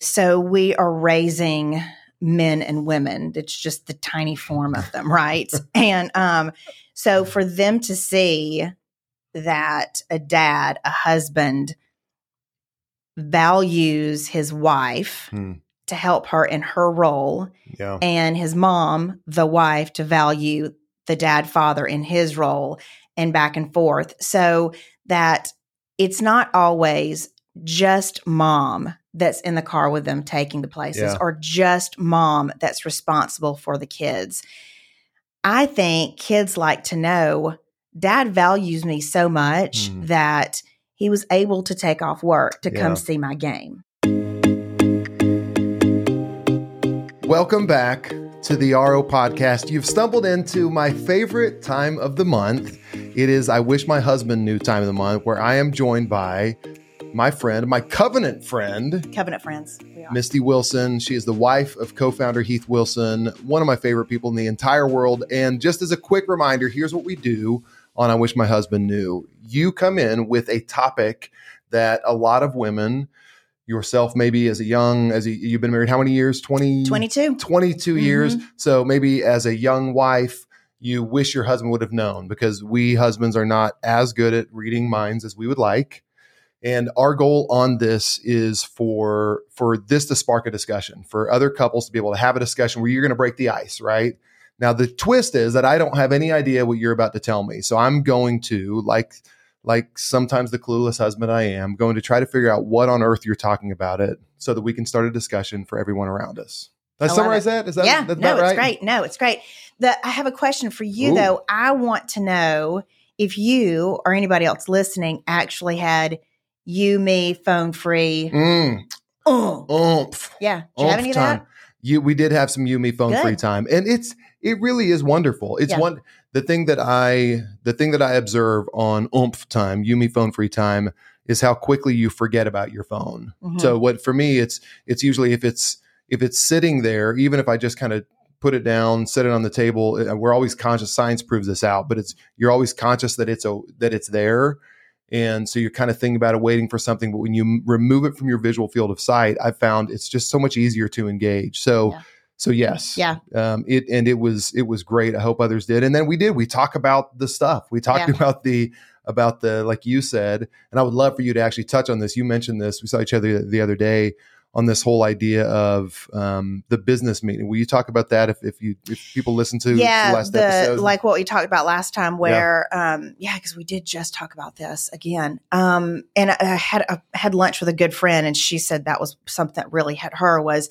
So we are raising men and women. It's just the tiny form of them, right? And so for them to see that a dad, a husband, values his wife to help her in her role, and his mom, the wife, to value the dad, father in his role, and back and forth. So that it's not always just mom that's in the car with them taking the places, or just mom that's responsible for the kids. I think kids like to know dad values me so much that he was able to take off work to come see my game. Welcome back to the RO Podcast. You've stumbled into my favorite time of the month. It is I Wish My Husband Knew time of the month, where I am joined by my friend, my covenant friend. Covenant friends. We are. Misty Wilson. She is the wife of co-founder Heath Wilson, one of my favorite people in the entire world. And just as a quick reminder, here's what we do on I Wish My Husband Knew. You come in with a topic that a lot of women, yourself maybe you've been married how many years? 22 years. So maybe as a young wife, you wish your husband would have known, because we husbands are not as good at reading minds as we would like. And our goal on this is for this to spark a discussion, for other couples to be able to have a discussion where you're going to break the ice, right? Now, the twist is that I don't have any idea what you're about to tell me. So I'm going to, like sometimes the clueless husband I am, going to try to figure out what on earth you're talking about it so that we can start a discussion for everyone around us. Did I summarize that? Is that that's about right? It's great. No, it's great. I have a question for you, though. I want to know if you or anybody else listening actually had you, me, phone free. Oomph. Yeah. Do you have any of that? We did have some you, me, phone free time. And it really is wonderful. It's the thing that I observe on oomph time, you, me, phone free time, is how quickly you forget about your phone. So for me, it's usually if it's sitting there, even if I just kind of put it down, set it on the table, we're always conscious. Science proves this out, but you're always conscious that it's there. And so you're kind of thinking about it, waiting for something. But when you remove it from your visual field of sight, I've found it's just so much easier to engage. So yes. Yeah. It was great. I hope others did. And then we talk about the stuff. We talked about the, like you said, and I would love for you to actually touch on this. You mentioned this. We saw each other the other day on this whole idea of the business meeting. Will you talk about that if people listen to the last episode? Like what we talked about last time where, because we did just talk about this again. And I had lunch with a good friend, and she said that was something that really hit her was,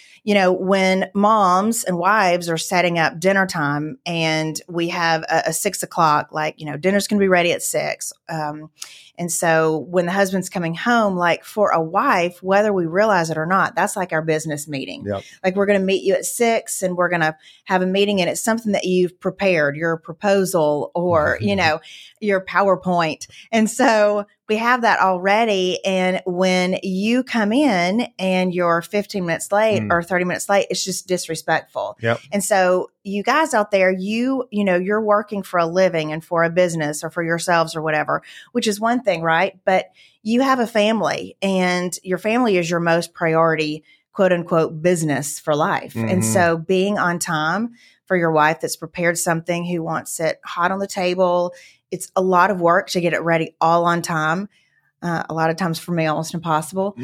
when moms and wives are setting up dinner time and we have a 6 o'clock, dinner's going to be ready at 6. And so when the husband's coming home, like for a wife, whether we realize it or not, that's like our business meeting. Yep. Like we're going to meet you at 6 and we're going to have a meeting, and it's something that you've prepared, your proposal or, your PowerPoint. And so we have that already. And when you come in and you're 15 minutes late or 30 minutes late, it's just disrespectful. Yep. And so you guys out there, you're working for a living and for a business or for yourselves or whatever, which is one thing, right? But you have a family, and your family is your most priority, quote unquote, business for life. And so being on time for your wife that's prepared something, who wants it hot on the table, it's a lot of work to get it ready all on time. A lot of times for me, almost impossible.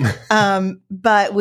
But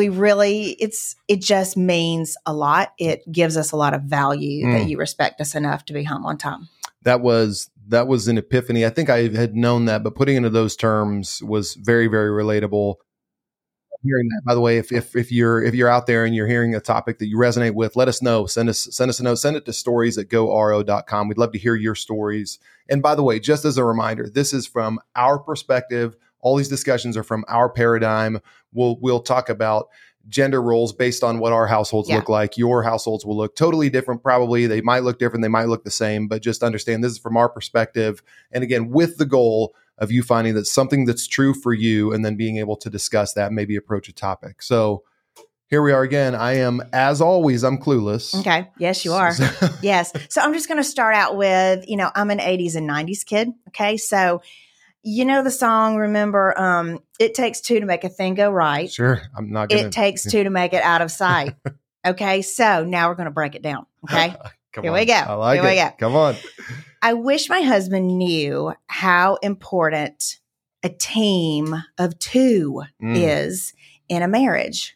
it just means a lot. It gives us a lot of value that you respect us enough to be home on time. That was an epiphany. I think I had known that, but putting it into those terms was very, very relatable. Hearing that, by the way, if you're out there and you're hearing a topic that you resonate with, let us know. Send us a note. Send it to stories@goro.com. We'd love to hear your stories. And by the way, just as a reminder, this is from our perspective. All these discussions are from our paradigm. We'll talk about gender roles based on what our households look like. Your households will look totally different. Probably they might look different. They might look the same, but just understand this is from our perspective. And again, with the goal of you finding that something that's true for you, and then being able to discuss that, maybe approach a topic. So here we are again. I am, as always, I'm clueless. Okay. Yes, you are. Yes. So I'm just going to start out with, I'm an 80s and 90s kid. Okay. So You know the song, remember, it takes two to make a thing go right. Sure. I'm not It takes two to make it out of sight. Okay. So now we're going to break it down. Okay. Here we go. I like Here it. we go. Come on. I wish my husband knew how important a team of two is in a marriage.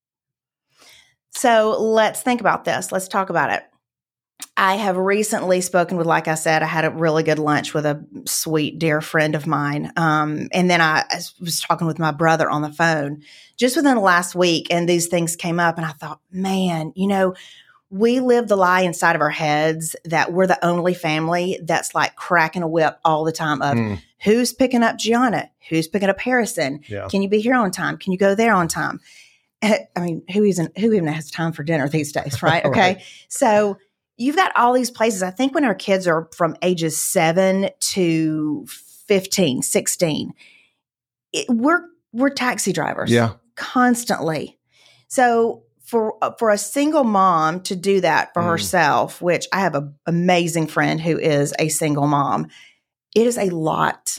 So let's think about this. Let's talk about it. I have recently spoken with, like I said, I had a really good lunch with a sweet, dear friend of mine. And then I was talking with my brother on the phone just within the last week. And these things came up and I thought, man, we live the lie inside of our heads that we're the only family that's like cracking a whip all the time of who's picking up Gianna? Who's picking up Harrison? Yeah. Can you be here on time? Can you go there on time? I mean, who even has time for dinner these days, right? Okay. Right. So you've got all these places. I think when our kids are from ages 7 to 15, 16, we're taxi drivers. Yeah. Constantly. So for a single mom to do that for herself, which I have an amazing friend who is a single mom, it is a lot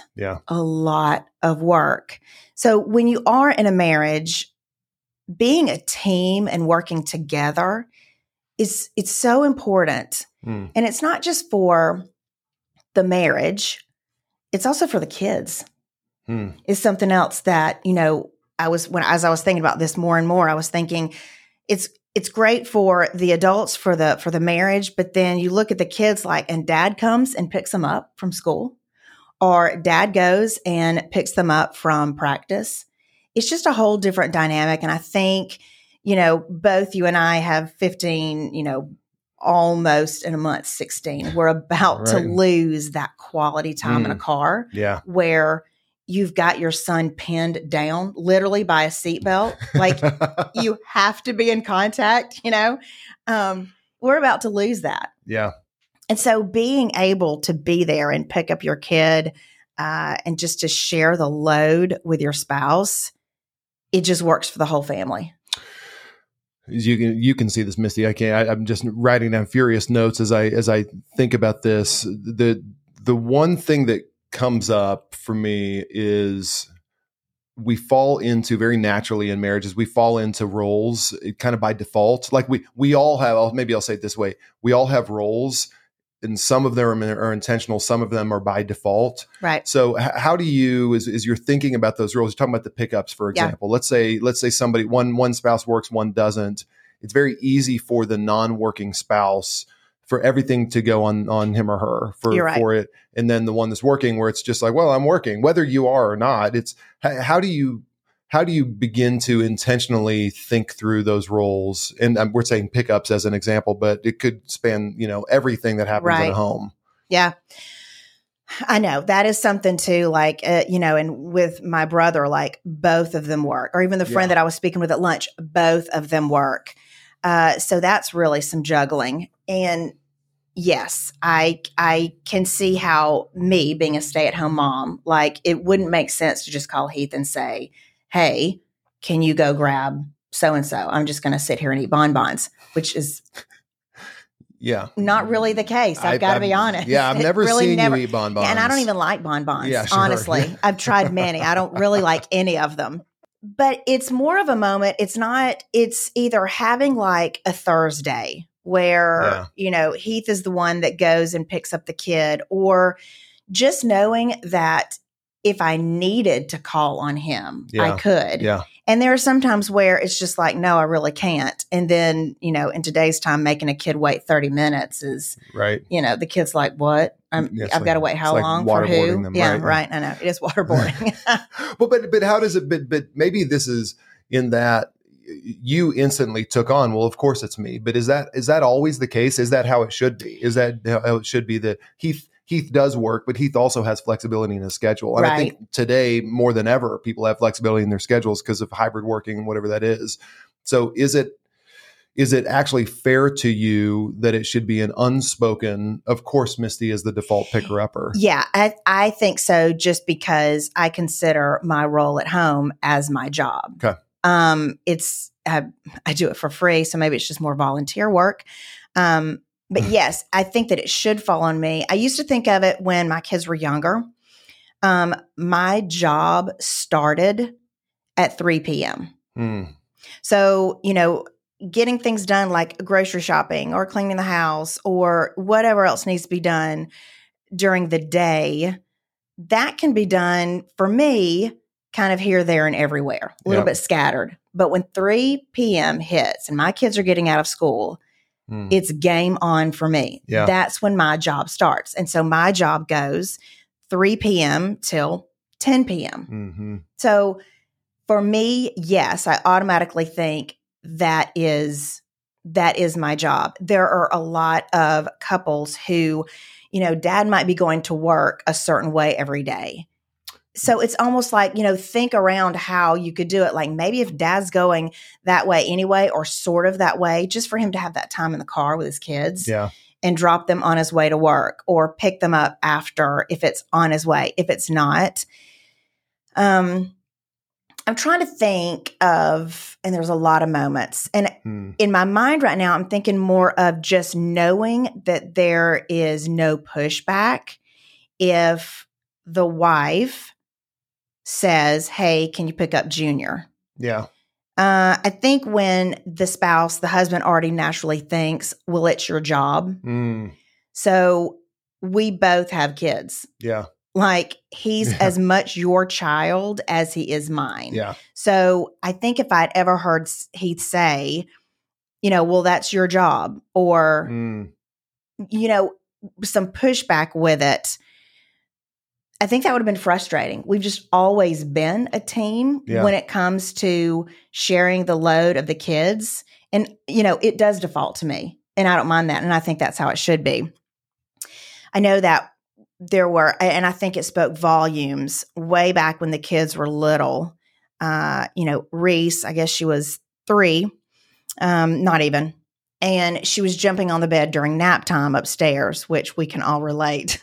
of work. So when you are in a marriage, being a team and working together it's so important. And it's not just for the marriage, it's also for the kids. It's something else that, as I was thinking about this more and more, I was thinking it's great for the adults for the marriage, but then you look at the kids and dad comes and picks them up from school, or dad goes and picks them up from practice. It's just a whole different dynamic. And I think, both you and I have 15, almost in a month, 16. We're about to lose that quality time in a car where you've got your son pinned down literally by a seatbelt. Like you have to be in contact, we're about to lose that. Yeah. And so being able to be there and pick up your kid and just to share the load with your spouse, it just works for the whole family. You can see this, Misty. I can't. I'm just writing down furious notes as I think about this. The one thing that comes up for me is we fall into very naturally in marriages. We fall into roles kind of by default. Like we all have. Maybe I'll say it this way: we all have roles, and some of them are intentional. Some of them are by default. Right. So how do you, as you're thinking about those roles, you're talking about the pickups, for example, let's say somebody, one spouse works, one doesn't. It's very easy for the non-working spouse for everything to go on him or her for it. And then the one that's working where it's just like, well, I'm working, whether you are or not. It's how do you begin to intentionally think through those roles? And we're saying pickups as an example, but it could span, everything that happens at home. Yeah. I know that is something too, and with my brother, both of them work, or even the friend that I was speaking with at lunch, both of them work. So that's really some juggling. And yes, I can see how me being a stay-at-home mom, it wouldn't make sense to just call Heath and say, hey, can you go grab so-and-so? I'm just going to sit here and eat bonbons, which is not really the case. I've got to be honest. Yeah, I've never seen you eat bonbons. And I don't even like bonbons, yeah, sure. Honestly. I've tried many. I don't really like any of them. But it's more of a moment. It's either having a Thursday where, Heath is the one that goes and picks up the kid, or just knowing that if I needed to call on him, I could. Yeah. And there are some times where it's just no, I really can't. And then, in today's time, making a kid wait 30 minutes is, right. The kid's like, what? I've got to wait how long for who? Them, yeah, right. I know. It is waterboarding. but how does it, but maybe this is in that you instantly took on, well, of course it's me, but is that always the case? Is that how it should be? Is that how it should be that Heath does work, but Heath also has flexibility in his schedule. And I think today more than ever, people have flexibility in their schedules because of hybrid working and whatever that is. So is it actually fair to you that it should be an unspoken, of course, Misty is the default picker-upper? Yeah, I think so, just because I consider my role at home as my job. Okay. I do it for free, so maybe it's just more volunteer work. But yes, I think that it should fall on me. I used to think of it when my kids were younger. My job started at 3 p.m. Mm. So, getting things done like grocery shopping or cleaning the house or whatever else needs to be done during the day, that can be done for me kind of here, there, and everywhere, a little bit scattered. But when 3 p.m. hits and my kids are getting out of school, it's game on for me. Yeah. That's when my job starts. And so my job goes 3 p.m. till 10 p.m. Mm-hmm. So for me, yes, I automatically think that is my job. There are a lot of couples who, dad might be going to work a certain way every day. So it's almost like, think around how you could do it. Like maybe if dad's going that way anyway, or sort of that way, just for him to have that time in the car with his kids and drop them on his way to work or pick them up after if it's on his way. If it's not, I'm trying to think of, and there's a lot of moments. And in my mind right now, I'm thinking more of just knowing that there is no pushback if the wife says, hey, can you pick up Junior? Yeah. I think when the spouse, the husband already naturally thinks, well, it's your job. So we both have kids. Yeah. Like he's as much your child as he is mine. Yeah. So I think if I'd ever heard Heath say, well, that's your job, or, some pushback with it, I think that would have been frustrating. We've just always been a team when it comes to sharing the load of the kids. And, it does default to me, and I don't mind that. And I think that's how it should be. I know that there were, and I think it spoke volumes way back when the kids were little. Reese, I guess she was 3, not even. And she was jumping on the bed during nap time upstairs, which we can all relate.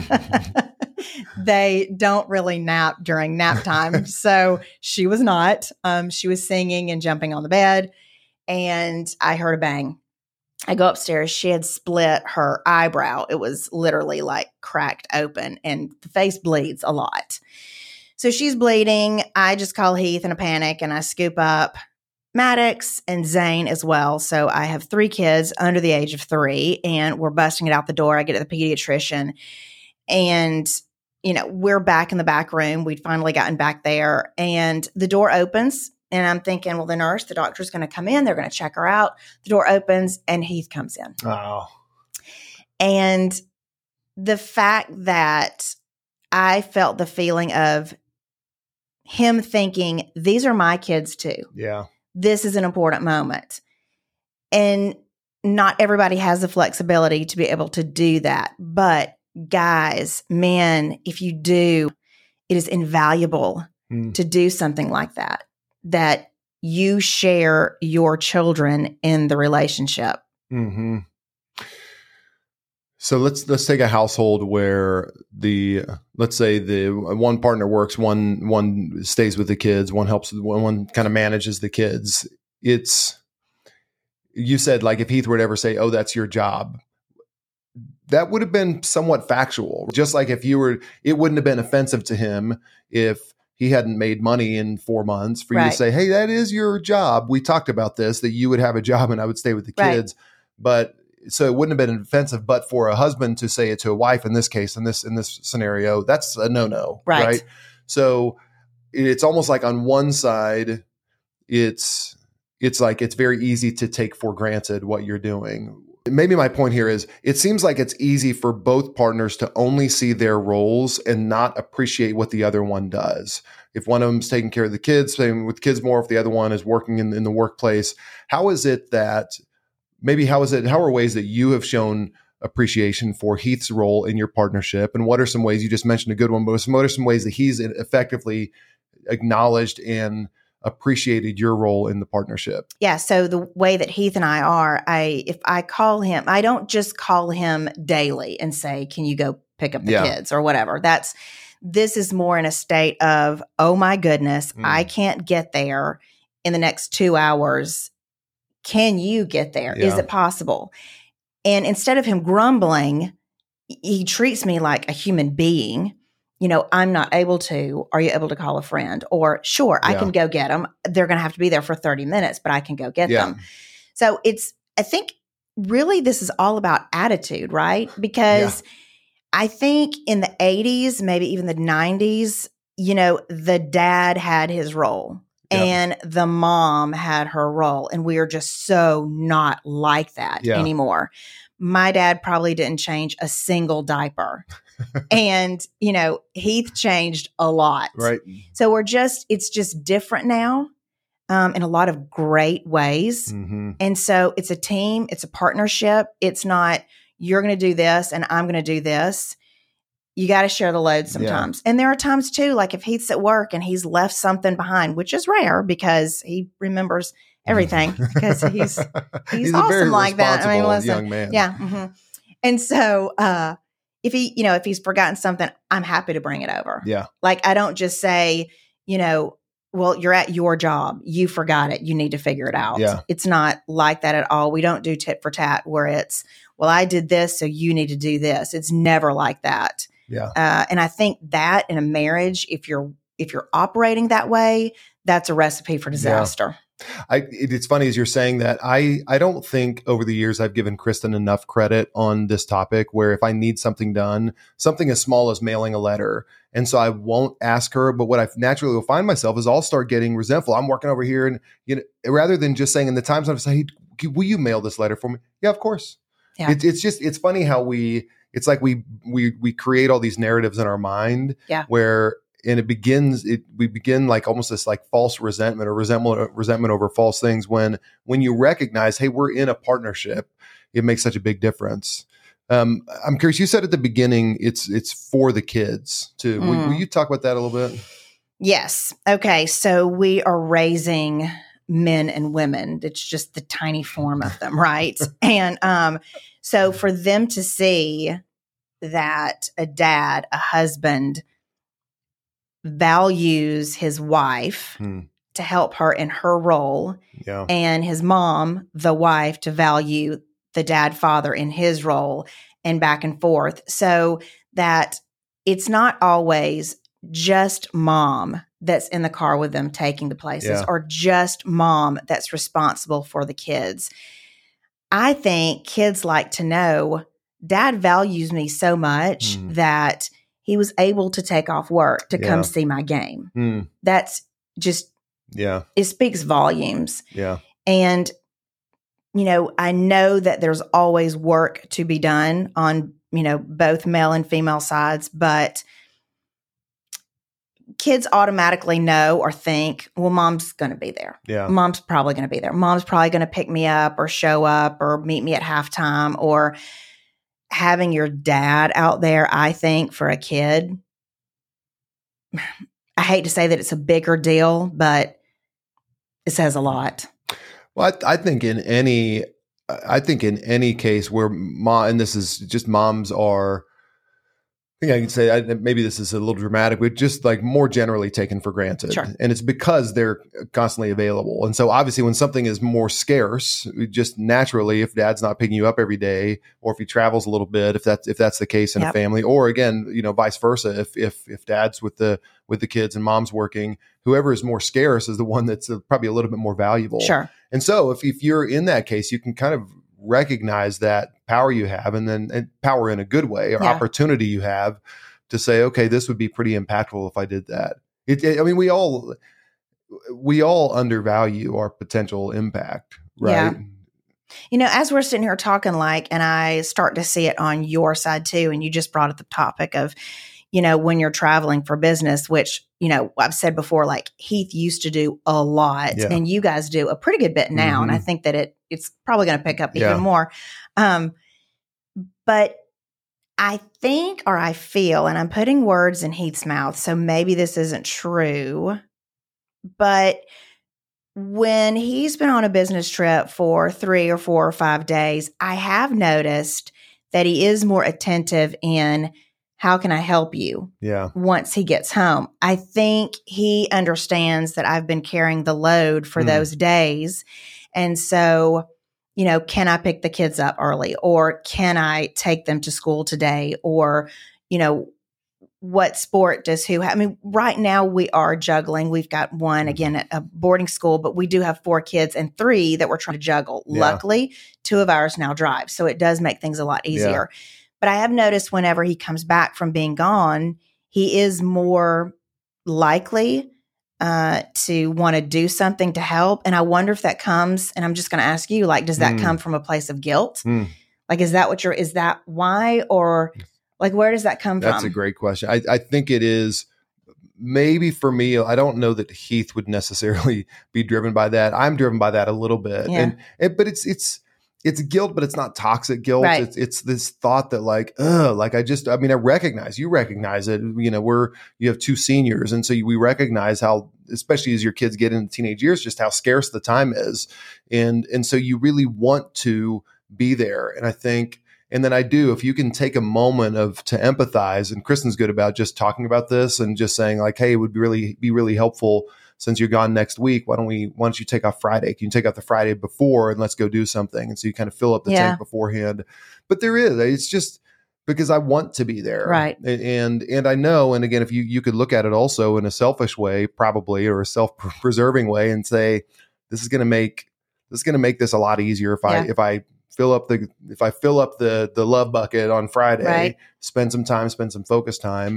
They don't really nap during nap time. So she was not. She was singing and jumping on the bed. And I heard a bang. I go upstairs. She had split her eyebrow. It was literally like cracked open, and the face bleeds a lot. So she's bleeding. I just call Heath in a panic, and I scoop up Maddox and Zane as well. So I have 3 kids under the age of 3, and we're busting it out the door. I get to the pediatrician, and we're back in the back room. We'd finally gotten back there, and the door opens. And I'm thinking, well, the doctor's going to come in. They're going to check her out. The door opens and Heath comes in. Oh. And the fact that I felt the feeling of him thinking, these are my kids too. Yeah. This is an important moment. And not everybody has the flexibility to be able to do that. But guys, men, if you do, it is invaluable to do something like that you share your children in the relationship. Mm-hmm. So let's take a household where let's say the one partner works, one stays with the kids, one helps, one kind of manages the kids. You said like if Heath would ever say, "Oh, that's your job," that would have been somewhat factual. Just like it wouldn't have been offensive to him if he hadn't made money in 4 months for you to say, hey, that is your job. We talked about this, that you would have a job and I would stay with the kids. But so it wouldn't have been offensive, but for a husband to say it to a wife in this case, in this scenario, that's a no-no. Right. So it's almost like on one side, it's like, it's very easy to take for granted what you're doing. Maybe my point here is it seems like it's easy for both partners to only see their roles and not appreciate what the other one does. If one of them's taking care of the kids, staying with kids more, if the other one is working in the workplace, how are ways that you have shown appreciation for Heath's role in your partnership? And what are some ways, you just mentioned a good one, but what are some ways that he's effectively acknowledged and appreciated your role in the partnership? Yeah. So the way that Heath and I are, if I call him, I don't just call him daily and say, can you go pick up the kids or whatever. This is more in a state of, oh my goodness, I can't get there in the next 2 hours. Can you get there? Is it possible? And instead of him grumbling, he treats me like a human being. I'm not able to, are you able to call a friend? Or sure, I can go get them. They're going to have to be there for 30 minutes, but I can go get them. So I think really this is all about attitude, right? Because I think in the 80s, maybe even the 90s, the dad had his role and the mom had her role. And we are just so not like that anymore. My dad probably didn't change a single diaper. And, Heath changed a lot. Right. So it's just different now in a lot of great ways. Mm-hmm. And so it's a team, it's a partnership. It's not, you're going to do this and I'm going to do this. You got to share the load sometimes. And there are times too, like if Heath's at work and he's left something behind, which is rare because he remembers everything because he's awesome like that. I mean, listen, young man. Yeah. Mm-hmm. And so, if he's forgotten something, I'm happy to bring it over. Yeah. Like I don't just say, well, you're at your job. You forgot it. You need to figure it out. Yeah. It's not like that at all. We don't do tit for tat where it's, well, I did this, so you need to do this. It's never like that. Yeah. And I think that in a marriage, if you're operating that way, that's a recipe for disaster. It's funny as you're saying that. I don't think over the years I've given Kristen enough credit on this topic where if I need something done, something as small as mailing a letter, and so I won't ask her, but what I naturally will find myself is I'll start getting resentful. I'm working over here and, rather than just saying in the times I'm saying, hey, will you mail this letter for me? Yeah, of course. Yeah. It's funny how it's like we create all these narratives in our mind where, and we begin like almost this like false resentment or resentment over false things when you recognize, hey, we're in a partnership, it makes such a big difference. I'm curious, you said at the beginning, it's for the kids too. Will you talk about that a little bit? Yes. Okay. So we are raising men and women. It's just the tiny form of them. Right. And, so for them to see that a dad, a husband, values his wife to help her in her role, and his mom, the wife, to value the dad, father in his role, and back and forth. So that it's not always just mom that's in the car with them taking the places or just mom that's responsible for the kids. I think kids like to know dad values me so much that he was able to take off work to come see my game. That's just, it speaks volumes. Yeah. And, I know that there's always work to be done on, both male and female sides, but kids automatically know or think, well, mom's going to be there. Yeah. Mom's probably going to be there. Mom's probably going to pick me up or show up or meet me at halftime. Or having your dad out there, I think for a kid, I hate to say that it's a bigger deal, but it says a lot. Well, I think in any case where and this is just moms are, I think I can say maybe this is a little dramatic, but just like more generally taken for granted. Sure. And it's because they're constantly available. And so obviously when something is more scarce, just naturally, if dad's not picking you up every day, or if he travels a little bit, if that's the case in a family, or again, vice versa, if dad's with the kids and mom's working, whoever is more scarce is the one that's probably a little bit more valuable. Sure. And so if you're in that case, you can kind of recognize that power you have, and power in a good way, or opportunity you have to say, okay, this would be pretty impactful if I did that. I mean, we all undervalue our potential impact, right? Yeah. As we're sitting here talking, and I start to see it on your side too, and you just brought up the topic of, when you're traveling for business, which, I've said before, like Heath used to do a lot, and you guys do a pretty good bit now. And I think that it's probably going to pick up even more. But I think, or I feel, and I'm putting words in Heath's mouth, so maybe this isn't true, but when he's been on a business trip for 3 or 4 or 5 days, I have noticed that he is more attentive in, how can I help you? Yeah. Once he gets home, I think he understands that I've been carrying the load for those days. And so, can I pick the kids up early, or can I take them to school today? Or, what sport does who have. I mean, right now we are juggling. We've got one again at a boarding school, but we do have 4 kids and 3 that we're trying to juggle. Yeah. Luckily, 2 of ours now drive. So it does make things a lot easier. But I have noticed whenever he comes back from being gone, he is more likely to want to do something to help. And I wonder if that comes, and I'm just going to ask you, like, does that come from a place of guilt? Like, is that why, or like, where does that come from? That's a great question. I think it is maybe for me, I don't know that Heath would necessarily be driven by that. I'm driven by that a little bit. Yeah. But it's guilt, but it's not toxic guilt. Right. It's this thought that I recognize it. You know, you have 2 seniors. And so we recognize how, especially as your kids get into teenage years, just how scarce the time is. And so you really want to be there. And I think, and then I do, if you can take a moment to empathize, and Kristen's good about just talking about this and just saying like, hey, it would be really helpful since you're gone next week. Why don't you take off Friday? Can you take off the Friday before and let's go do something? And so you kind of fill up the tank beforehand. But it's just because I want to be there. Right. And I know, and again, if you could look at it also in a selfish way, probably, or a self-preserving way, and say, this is going to make this a lot easier if I fill up the love bucket on Friday, spend some focus time.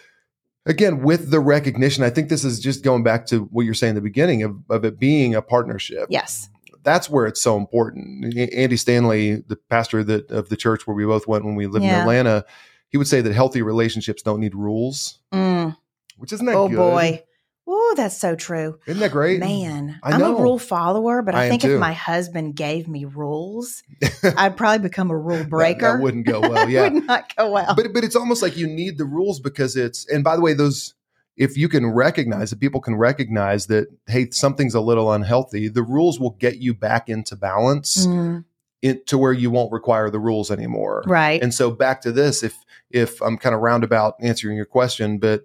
Again, with the recognition, I think this is just going back to what you're saying at the beginning of it being a partnership. Yes. That's where it's so important. Andy Stanley, the pastor of the church where we both went when we lived in Atlanta, he would say that healthy relationships don't need rules, which isn't that good? Oh, boy. Oh, that's so true. Isn't that great? Man, I'm a rule follower, but I think if my husband gave me rules, I'd probably become a rule breaker. That wouldn't go well. Yeah. It would not go well. But it's almost like you need the rules because and by the way, if you can recognize that, people can recognize that, hey, something's a little unhealthy, the rules will get you back into balance to where you won't require the rules anymore. Right. And so back to this, if I'm kind of roundabout answering your question, but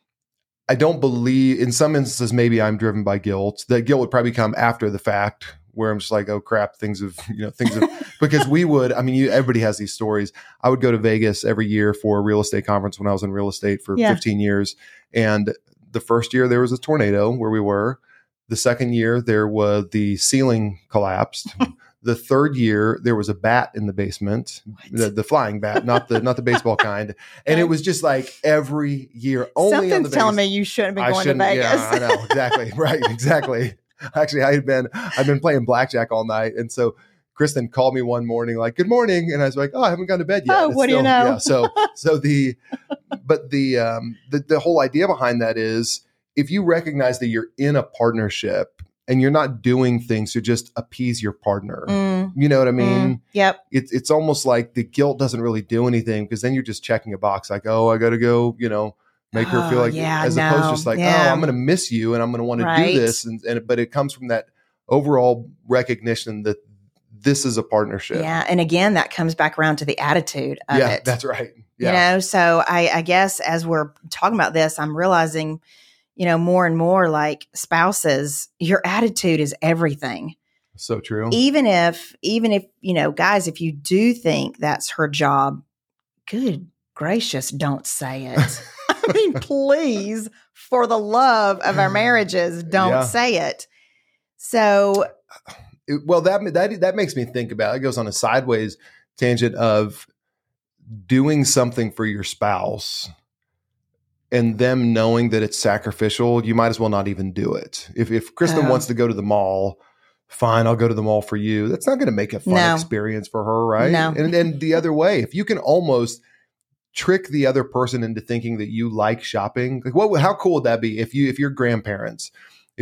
I don't believe, in some instances, maybe I'm driven by guilt. That guilt would probably come after the fact, where I'm just like, oh crap, things have, because everybody has these stories. I would go to Vegas every year for a real estate conference when I was in real estate for 15 years. And the first year there was a tornado where we were. The second year the ceiling collapsed. The third year, there was a bat in the basement, the flying bat, not the baseball kind. And it was just like every year, only something's on the telling me you shouldn't be going to Vegas. Yeah, I know. Exactly. Right. Exactly. Actually, I've been playing blackjack all night. And so Kristen called me one morning, like, good morning. And I was like, oh, I haven't gone to bed yet. Oh, what do you know? Yeah. But the whole idea behind that is, if you recognize that you're in a partnership and you're not doing things to just appease your partner, you know what I mean? Yep. It's almost like the guilt doesn't really do anything, because then you're just checking a box like, oh, I got to go, make her feel like, as opposed to just like, oh, I'm going to miss you and I'm going to want to do this. But it comes from that overall recognition that this is a partnership. Yeah. And again, that comes back around to the attitude of it. Yeah, that's right. Yeah. So I guess as we're talking about this, I'm realizing, more and more, like, spouses, your attitude is everything. So true. Even if, guys, if you do think that's her job, good gracious, don't say it. I mean, please, for the love of our marriages, don't say it. So, well, that makes me think about, it goes on a sideways tangent of doing something for your spouse and them knowing that it's sacrificial. You might as well not even do it. If Kristen wants to go to the mall, fine, I'll go to the mall for you. That's not going to make a fun experience for her, right? No. And the other way, if you can almost trick the other person into thinking that you like shopping, like how cool would that be if your grandparents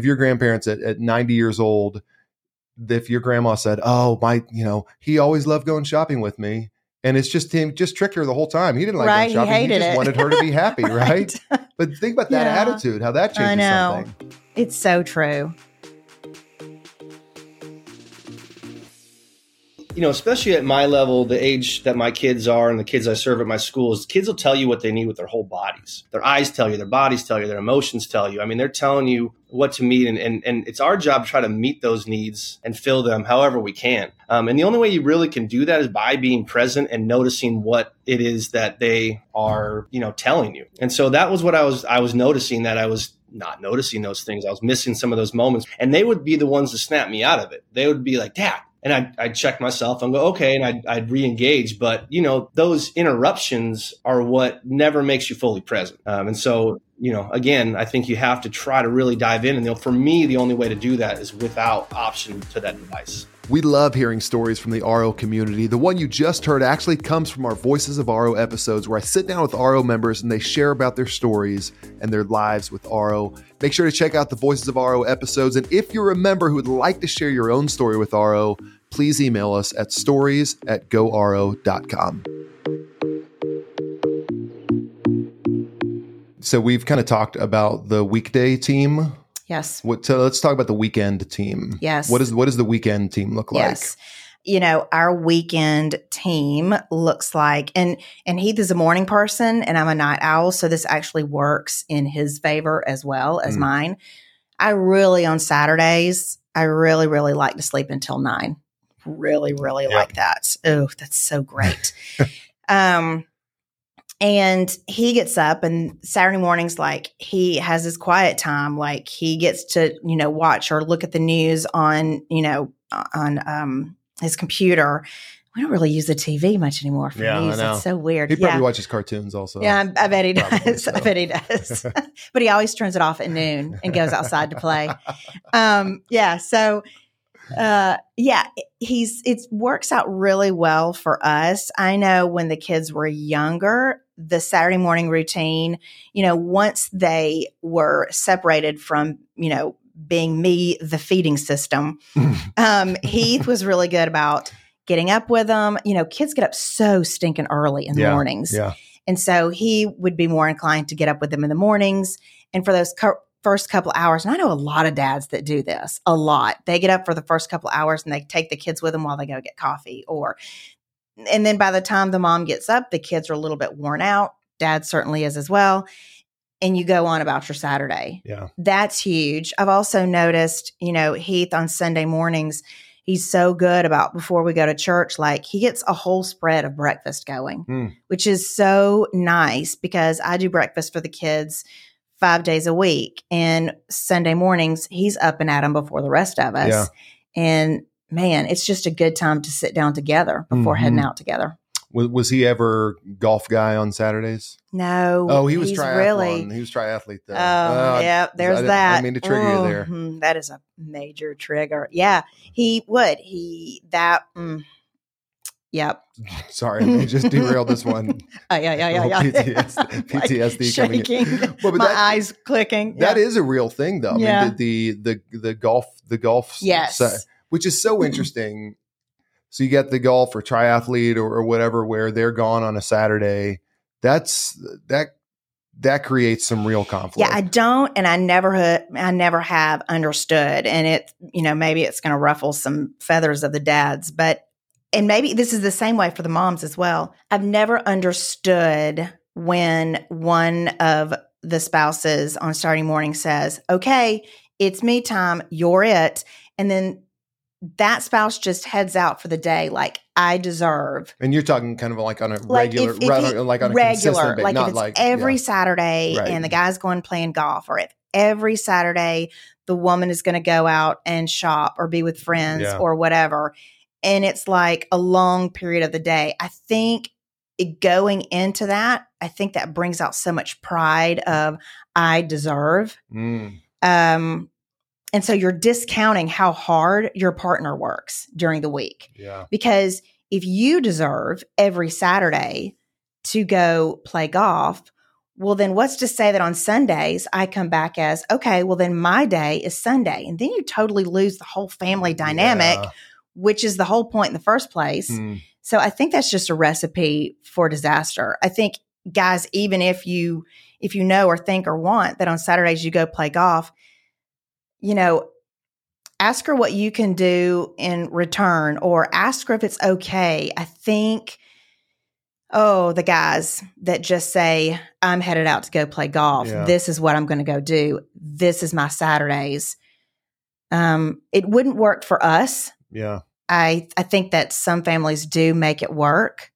at 90 years old, if your grandma said, oh, he always loved going shopping with me. And it's just him, just tricked her the whole time. He didn't like going shopping. He just wanted her to be happy, right? But think about that attitude, how that changes something. It's so true. especially at my level, the age that my kids are and the kids I serve at my schools, kids will tell you what they need with their whole bodies. Their eyes tell you, their bodies tell you, their emotions tell you. I mean, they're telling you what to meet, and it's our job to try to meet those needs and fill them however we can. And the only way you really can do that is by being present and noticing what it is that they are, telling you. And so that was what I was noticing, that I was not noticing those things. I was missing some of those moments, and they would be the ones to snap me out of it. They would be like, Dad. And I'd check myself and go, okay. And I'd re-engage. But, those interruptions are what never makes you fully present. And so, again, I think you have to try to really dive in. And for me, the only way to do that is without option to that device. We love hearing stories from the RO community. The one you just heard actually comes from our Voices of RO episodes, where I sit down with RO members and they share about their stories and their lives with RO. Make sure to check out the Voices of RO episodes. And if you're a member who would like to share your own story with RO, please email us at stories@goro.com. So we've kind of talked about the weekday team. Yes. So let's talk about the weekend team. Yes. What does the weekend team look like? Yes. Our weekend team looks like, and Heath is a morning person and I'm a night owl. So this actually works in his favor as well as mine. On Saturdays, I really, really like to sleep until 9. Really, really like that. Oh, that's so great. And he gets up, and Saturday mornings, like, he has his quiet time. Like, he gets to, watch or look at the news on his computer. We don't really use the TV much anymore for news. It's so weird. He probably watches cartoons also. Yeah, I bet he Probably does. so. I bet he does. But he always turns it off at noon and goes outside to play. It works out really well for us. I know when the kids were younger, the Saturday morning routine, once they were separated from, being me, the feeding system, Heath was really good about getting up with them. Kids get up so stinking early in the mornings. Yeah. And so he would be more inclined to get up with them in the mornings. And for those first couple hours, and I know a lot of dads that do this a lot. They get up for the first couple hours and they take the kids with them while they go get coffee, and then by the time the mom gets up, the kids are a little bit worn out. Dad certainly is as well. And you go on about your Saturday. Yeah. That's huge. I've also noticed, Heath on Sunday mornings, he's so good about, before we go to church, like, he gets a whole spread of breakfast going, which is so nice, because I do breakfast for the kids 5 days a week, and Sunday mornings he's up and at 'em before the rest of us. Yeah. And man, it's just a good time to sit down together before heading out together. Was he ever golf guy on Saturdays? No. Oh, he was triathlon. He was triathlete though. Yeah, there's that. I didn't mean to trigger you there. That is a major trigger. Yeah, he would. Yep. Sorry, I just derailed this one. Yeah. PTSD like shaking. Well, my eyes clicking. That is a real thing, though. Yeah. I mean, the golf. Yes. Which is so interesting. So you get the golf or triathlete or whatever, where they're gone on a Saturday. That creates some real conflict. Yeah, I don't, and I never have understood. And it, maybe it's going to ruffle some feathers of the dads, and maybe this is the same way for the moms as well. I've never understood when one of the spouses on Saturday morning says, "Okay, it's me time, you're it," and then that spouse just heads out for the day like, I deserve. And you're talking kind of like on a regular, like on a consistent basis, like not if it's like every Saturday Right. and the guy's going playing golf, or if every Saturday the woman is going to go out and shop or be with friends or whatever. And it's like a long period of the day. I think going into that, I think that brings out so much pride of, I deserve. And so you're discounting how hard your partner works during the week. Yeah. Because if you deserve every Saturday to go play golf, well, then what's to say that on Sundays I come back as, okay, well, then my day is Sunday. And then you totally lose the whole family dynamic, which is the whole point in the first place. So I think that's just a recipe for disaster. I think, guys, even if you know or think or want that on Saturdays you go play golf, ask her what you can do in return, or ask her if it's okay. I think, the guys that just say, I'm headed out to go play golf. Yeah. This is what I'm going to go do. This is my Saturdays. It wouldn't work for us. Yeah. I think that some families do make it work.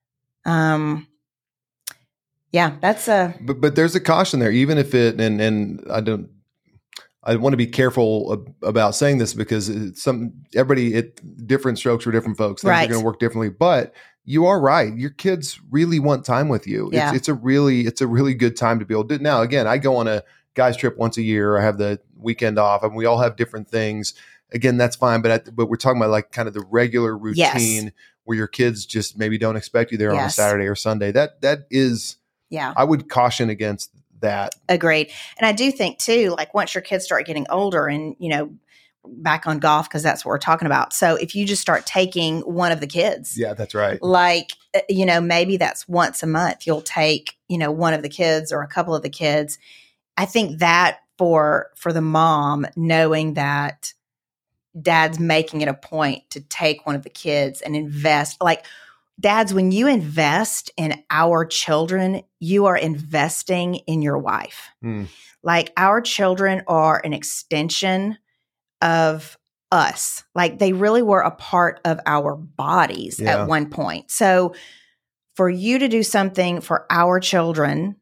That's but there's a caution there, even if it, and I want to be careful about saying this because different strokes for different folks. Things Right. are going to work differently, but you are right. Your kids really want time with you. Yeah. It's a really good time to be able to do it. Now, again, I go on a guys trip once a year. I have the weekend off, and we all have different things. Again, that's fine. But we're talking about like kind of the regular routine where your kids just maybe don't expect you there on a Saturday or Sunday. That is, I would caution against that. Agreed. And I do think too, like once your kids start getting older and, back on golf, because that's what we're talking about. So if you just start taking one of the kids. Yeah, that's right. Like, maybe that's once a month you'll take, one of the kids or a couple of the kids. I think that for the mom, knowing that dad's making it a point to take one of the kids and invest, like dads, when you invest in our children, you are investing in your wife. Like our children are an extension of us. Like they really were a part of our bodies at one point. So for you to do something for our children,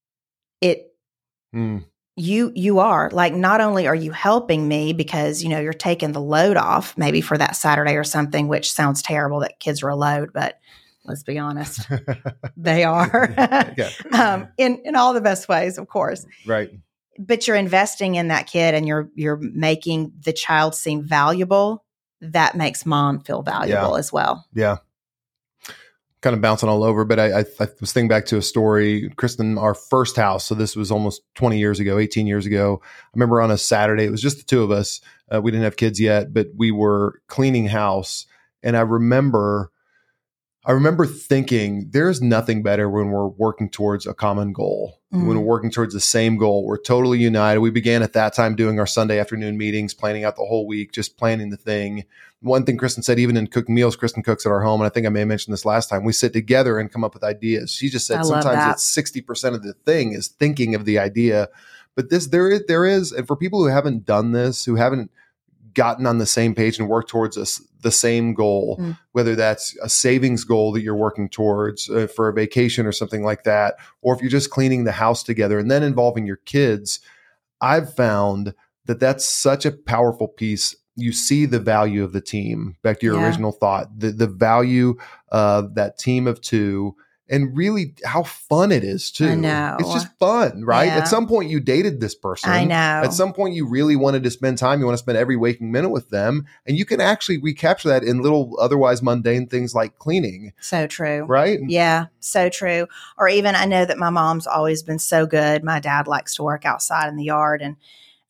you are like, not only are you helping me because, you're taking the load off maybe for that Saturday or something, which sounds terrible that kids are a load, but let's be honest, they are in all the best ways, of course. Right. But you're investing in that kid and you're making the child seem valuable. That makes mom feel valuable as well. Yeah. Kind of bouncing all over, but I was thinking back to a story, Kristen, our first house. So this was almost 18 years ago. I remember on a Saturday, it was just the two of us. We didn't have kids yet, but we were cleaning house. And I remember thinking there's nothing better when we're working towards a common goal, when we're working towards the same goal. We're totally united. We began at that time doing our Sunday afternoon meetings, planning out the whole week, just planning the thing. One thing Kristen said, even in cooking meals, Kristen cooks at our home. And I think I may have mentioned this last time. We sit together and come up with ideas. She just said sometimes it's 60% of the thing is thinking of the idea. But there is, and for people who haven't done this, who haven't gotten on the same page and worked towards the same goal, whether that's a savings goal that you're working towards for a vacation or something like that, or if you're just cleaning the house together and then involving your kids, I've found that that's such a powerful piece. You see the value of the team, back to your original thought, the value of that team of two, and really how fun it is too. I know. It's just fun, right? Yeah. At some point you dated this person. I know. At some point you really wanted to spend time. You want to spend every waking minute with them. And you can actually recapture that in little otherwise mundane things like cleaning. So true. Right? Yeah, so true. Or even I know that my mom's always been so good. My dad likes to work outside in the yard, and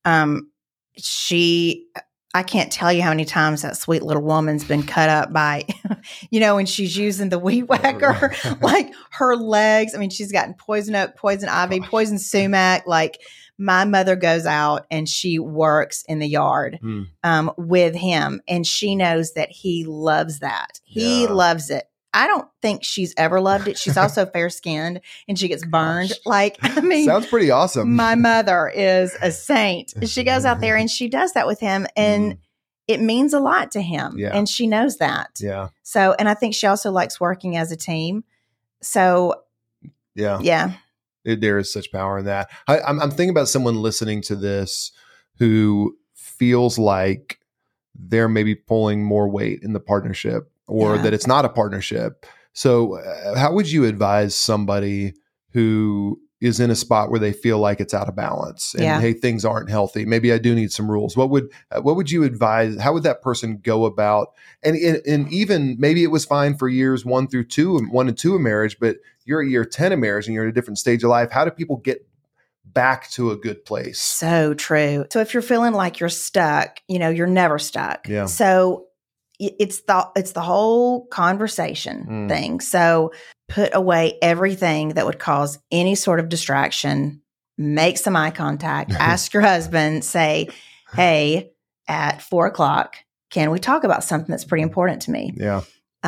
I can't tell you how many times that sweet little woman's been cut up by, when she's using the weed whacker, like her legs. I mean, she's gotten poison oak, poison ivy, poison sumac. Like my mother goes out and she works in the yard with him, and she knows that he loves that. He loves it. I don't think she's ever loved it. She's also fair skinned and she gets burned. Sounds pretty awesome. My mother is a saint. She goes out there and she does that with him, and it means a lot to him. Yeah. And she knows that. Yeah. So, and I think she also likes working as a team. So, yeah. There is such power in that. I'm thinking about someone listening to this who feels like they're maybe pulling more weight in the partnership, or that it's not a partnership. So how would you advise somebody who is in a spot where they feel like it's out of balance and hey, things aren't healthy? Maybe I do need some rules. What would you advise? How would that person go about? And even maybe it was fine for years 1 and 2 of marriage, but you're at year 10 of marriage and you're at a different stage of life. How do people get back to a good place? So true. So if you're feeling like you're stuck, you're never stuck. Yeah. So it's the whole conversation thing. So put away everything that would cause any sort of distraction, make some eye contact, ask your husband, say, hey, at 4:00, can we talk about something that's pretty important to me? Yeah.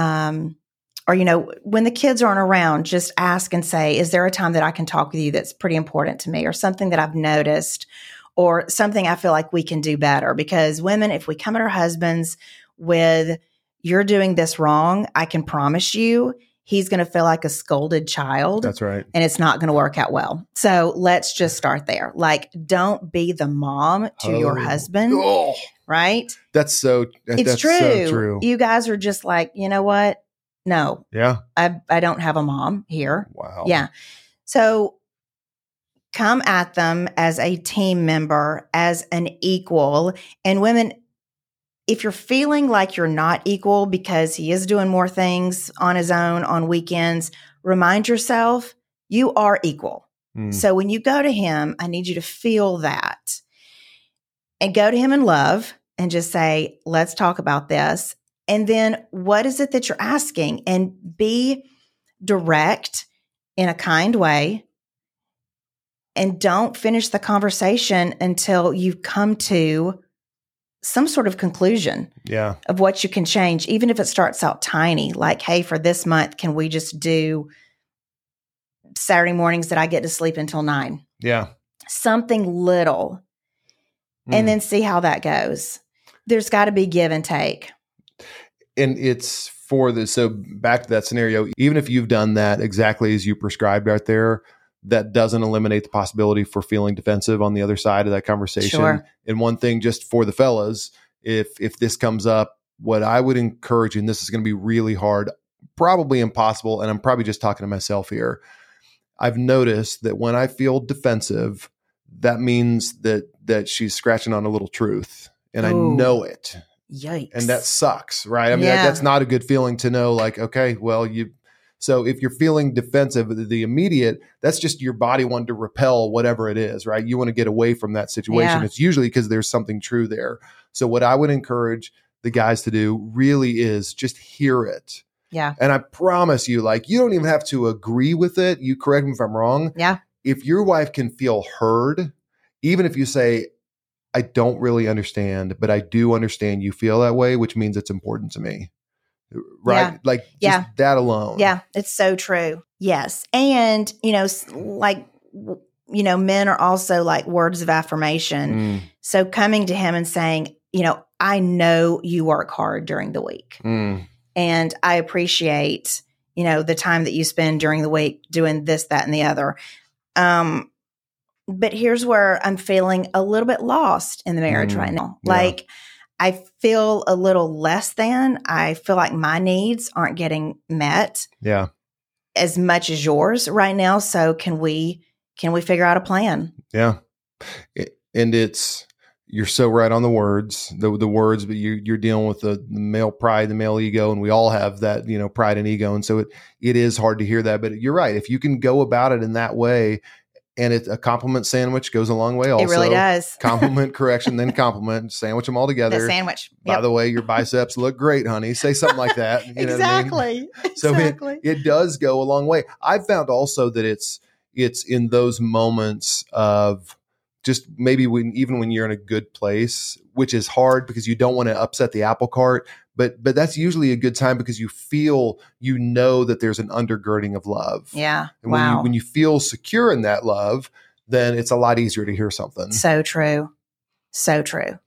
Or, when the kids aren't around, just ask and say, is there a time that I can talk with you that's pretty important to me, or something that I've noticed, or something I feel like we can do better? Because women, if we come at our husbands with, you're doing this wrong, I can promise you he's going to feel like a scolded child. That's right. And it's not going to work out well. So let's just start there. Like, don't be the mom to your husband, right? That's It's true. So true. You guys are just like, you know what? No, Yeah. I don't have a mom here. Wow. Yeah. So come at them as a team member, as an equal. And women, if you're feeling like you're not equal because he is doing more things on his own on weekends, remind yourself you are equal. So when you go to him, I need you to feel that, and go to him in love and just say, let's talk about this. And then what is it that you're asking? And be direct in a kind way. And don't finish the conversation until you've come to some sort of conclusion of what you can change, even if it starts out tiny. Like, hey, for this month, can we just do Saturday mornings that I get to sleep until 9? Yeah. Something little. And then see how that goes. There's got to be give and take. And it's so back to that scenario, even if you've done that exactly as you prescribed right there, that doesn't eliminate the possibility for feeling defensive on the other side of that conversation. Sure. And one thing just for the fellas, if this comes up, what I would encourage, and this is going to be really hard, probably impossible, and I'm probably just talking to myself here. I've noticed that when I feel defensive, that means that she's scratching on a little truth, and I know it. Yikes. And that sucks, right? I mean, that's not a good feeling to know, like, okay, well, so if you're feeling defensive, the immediate, that's just your body wanting to repel whatever it is, right? You want to get away from that situation. Yeah. It's usually because there's something true there. So what I would encourage the guys to do really is just hear it. Yeah. And I promise you, like, you don't even have to agree with it. You correct me if I'm wrong. Yeah. If your wife can feel heard, even if you say, I don't really understand, but I do understand you feel that way, which means it's important to me. Right? Yeah. Like just that alone. Yeah, it's so true. Yes. And, men are also like words of affirmation. So coming to him and saying, I know you work hard during the week. And I appreciate, the time that you spend during the week doing this, that, and the other. But here's where I'm feeling a little bit lost in the marriage right now. Yeah. Like, I feel a little less than. I feel like my needs aren't getting met as much as yours right now. So can we figure out a plan? Yeah. And you're so right on the words, the words, but you're dealing with the male pride, the male ego, and we all have that, pride and ego. And so it is hard to hear that, but you're right. If you can go about it in that way, and a compliment sandwich goes a long way also. It really does. Compliment, correction, then compliment, sandwich them all together. The sandwich. By the way, your biceps look great, honey. Say something like that. You know Exactly. what I mean? So it does go a long way. I've found also that it's in those moments of just maybe even when you're in a good place, which is hard because you don't want to upset the apple cart, but that's usually a good time because you feel, that there's an undergirding of love. Yeah. And wow. when you feel secure in that love, then it's a lot easier to hear something. So true. So true.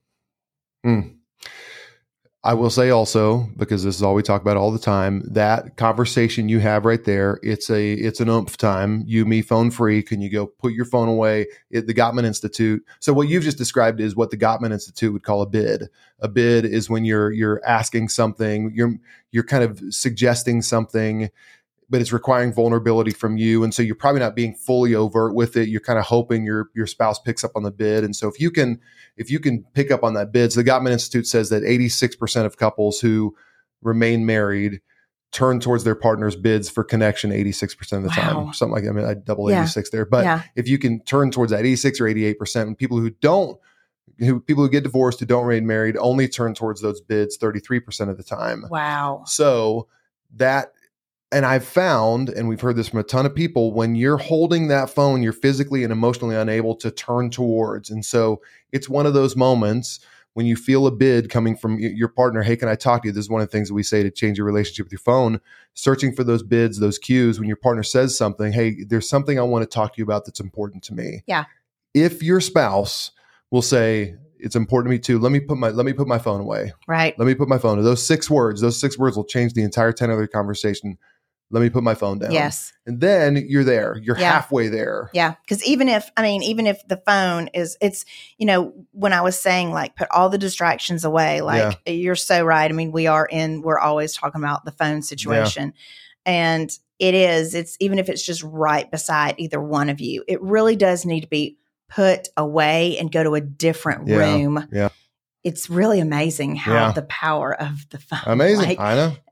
I will say also, because this is all we talk about all the time, that conversation you have right there, it's an oomph time. You, me, phone free. Can you go put your phone away? The Gottman Institute. So what you've just described is what the Gottman Institute would call a bid. A bid is when you're asking something, you're kind of suggesting something, but it's requiring vulnerability from you. And so you're probably not being fully overt with it. You're kind of hoping your spouse picks up on the bid. And so if you can pick up on that bid, so the Gottman Institute says that 86% of couples who remain married turn towards their partner's bids for connection 86% of the time, something like that. I mean, I double 86 there, but if you can turn towards that 86 or 88%, and people who get divorced, who don't remain married, only turn towards those bids 33% of the time. Wow. So and I've found, and we've heard this from a ton of people, when you're holding that phone, you're physically and emotionally unable to turn towards. And so it's one of those moments when you feel a bid coming from your partner, hey, can I talk to you? This is one of the things that we say to change your relationship with your phone, searching for those bids, those cues. When your partner says something, hey, there's something I want to talk to you about that's important to me. Yeah. If your spouse will say, it's important to me too, let me put my phone away. Right. Let me put my phone away. Those six words will change the entire tenor of the conversation. Let me put my phone down. Yes. And then you're there. You're halfway there. Yeah. Because even if the phone it's, when I was saying like put all the distractions away, like you're so right. I mean, we're always talking about the phone situation. And it's even if it's just right beside either one of you, it really does need to be put away and go to a different room. Yeah. It's really amazing how the power of the phone. Amazing. Like, I know.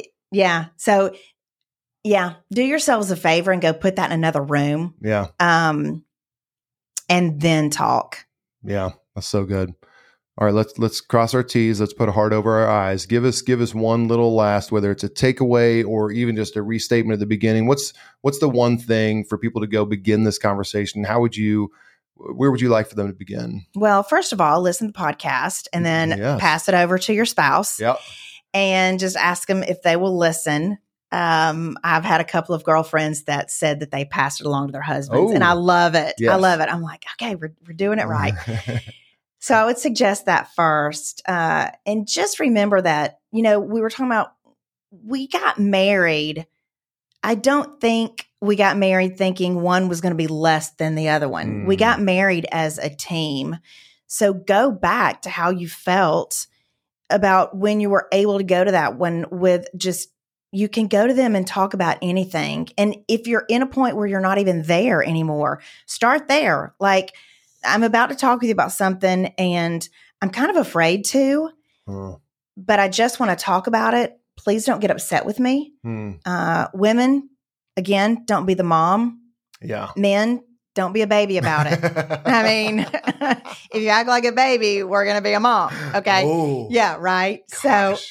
So do yourselves a favor and go put that in another room. Yeah. And then talk. Yeah. That's so good. All right, let's cross our T's. Let's put a heart over our I's. Give us one little last, whether it's a takeaway or even just a restatement at the beginning. What's the one thing for people to go begin this conversation? Where would you like for them to begin? Well, first of all, listen to the podcast and then pass it over to your spouse. Yep. And just ask them if they will listen. I've had a couple of girlfriends that said that they passed it along to their husbands, and I love it. Yes. I love it. I'm like, okay, we're doing it right. So I would suggest that first. And just remember that, we were talking about, we got married. I don't think we got married thinking one was going to be less than the other one. We got married as a team. So go back to how you felt about when you were able to go to that one with just, you can go to them and talk about anything. And if you're in a point where you're not even there anymore, start there. Like, I'm about to talk with you about something and I'm kind of afraid to, but I just want to talk about it. Please don't get upset with me. Women, again, don't be the mom. Yeah. Men, don't be a baby about it. I mean, if you act like a baby, we're going to be a mom. Okay. Oh, yeah. Right. Gosh.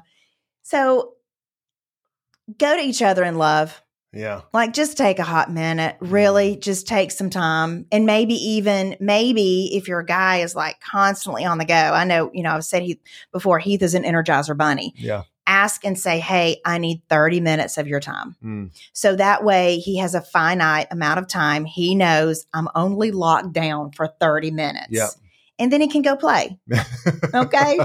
So go to each other in love. Yeah. Like just take a hot minute, really just take some time. And maybe if your guy is like constantly on the go, I know, I've said Heath is an Energizer bunny. Yeah. Ask and say, hey, I need 30 minutes of your time. So that way he has a finite amount of time. He knows I'm only locked down for 30 minutes. Yeah. And then he can go play. Okay.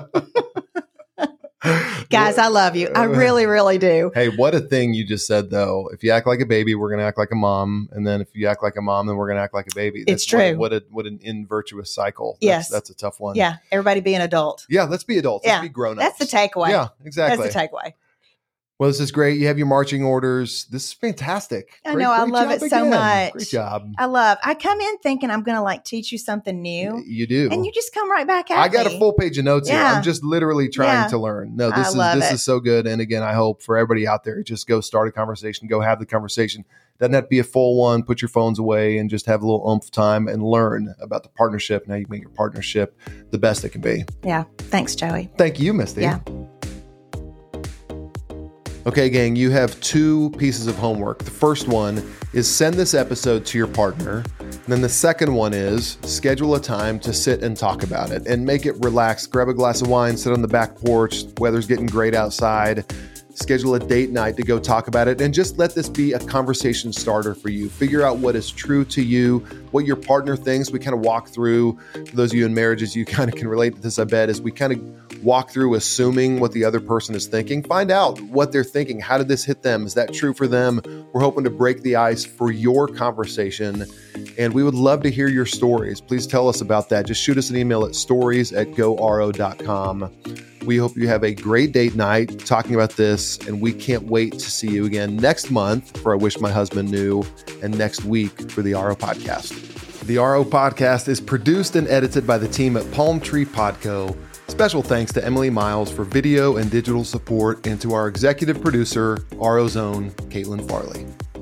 Guys, I love you. I really, really do. Hey, what a thing you just said, though. If you act like a baby, we're going to act like a mom. And then if you act like a mom, then we're going to act like a baby. It's true. What an invirtuous cycle. That's a tough one. Yeah. Everybody be an adult. Yeah. Let's be adults. Yeah. Let's be grown-ups. That's the takeaway. Yeah, exactly. That's the takeaway. Well, this is great. You have your marching orders. This is fantastic. I know. I love it so much. Great job. I come in thinking I'm going to like teach you something new. You do. And you just come right back at me. I got a full page of notes here. I'm just literally trying to learn. No, this is so good. And again, I hope for everybody out there, just go start a conversation, go have the conversation. Doesn't have to be a full one. Put your phones away and just have a little oomph time and learn about the partnership and how you make your partnership the best it can be. Yeah. Thanks, Joey. Thank you, Misty. Yeah. Okay, gang, you have 2 pieces of homework. The first one is send this episode to your partner. And then the second one is schedule a time to sit and talk about it and make it relaxed. Grab a glass of wine, sit on the back porch. Weather's getting great outside. Schedule a date night to go talk about it and just let this be a conversation starter for you. Figure out what is true to you, what your partner thinks. We kind of walk through, for those of you in marriages, you kind of can relate to this, I bet, as we kind of walk through assuming what the other person is thinking. Find out what they're thinking. How did this hit them? Is that true for them? We're hoping to break the ice for your conversation. And we would love to hear your stories. Please tell us about that. Just shoot us an email at stories@goro.com. We hope you have a great date night talking about this, and we can't wait to see you again next month for I Wish My Husband Knew, and next week for the RO Podcast. The RO Podcast is produced and edited by the team at Palm Tree Podco. Special thanks to Emily Miles for video and digital support, and to our executive producer, RO's own Caitlin Farley.